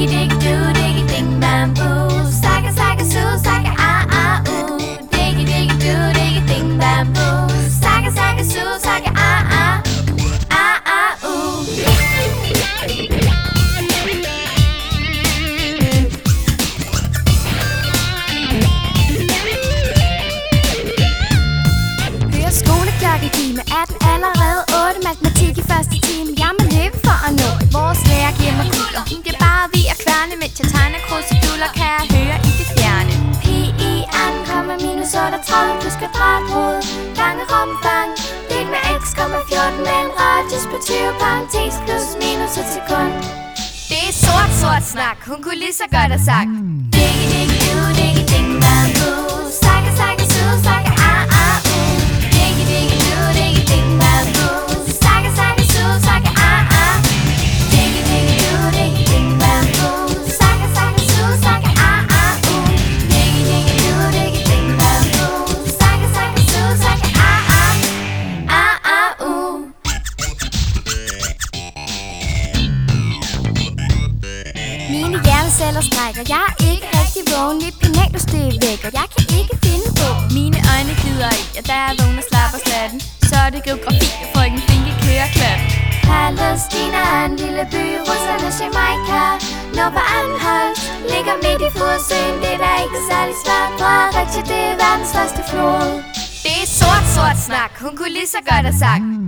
Diggy diggy do, diggy ding bamboo. Saka saka su, saka ah ah ooh. Diggy diggy do, diggy ding bamboo. Saka saka su, saka ah ah ah ah ooh. Hører skoleklokke give med 18 allerede 8. Matematik i første time. Jeg må løbe for at nå. Vores lærer giver mig kugler. Hun bliver bare ved at kværne, mens jeg tegner kruseduller. Kan jeg høre i det fjerne. Pi ankommer minus 38 plus kvadrathoved. Gange rumfang delt med x, 14 med en radius på 20 parentes plus minus et sekund. Det er sort snak. Hun kunne lige så godt have sagt diggy diggy do, diggy ding bamboo. Saka saka su, saka ah ah ooh. Diggy diggy do, diggy ding bamboo. Saka saka su, saka ah ah. Diggy diggy do, diggy ding bamboo. Saka saka su, saka ah ah ooh. Diggy diggy do, diggy ding bamboo. Saka saka su, saka ah ah ah ah ooh. Mine hjerneceller strækker. Jeg er ikke rigtig vågen. Lidt penalus det er væk, og jeg kan ikke finde på. Mine øjne glider i, og da jeg vågner slapper slatten. Så er det geografi, og frøken Finke kører klatten. Palæstina er en lille by, russerne Jamaica. Når på Anholt ligger midt i Furesøen. Det er da ikke særlig svært. Fredericia, det er verdens største flod. Det er sort snak. Hun kunne lige så godt have sagt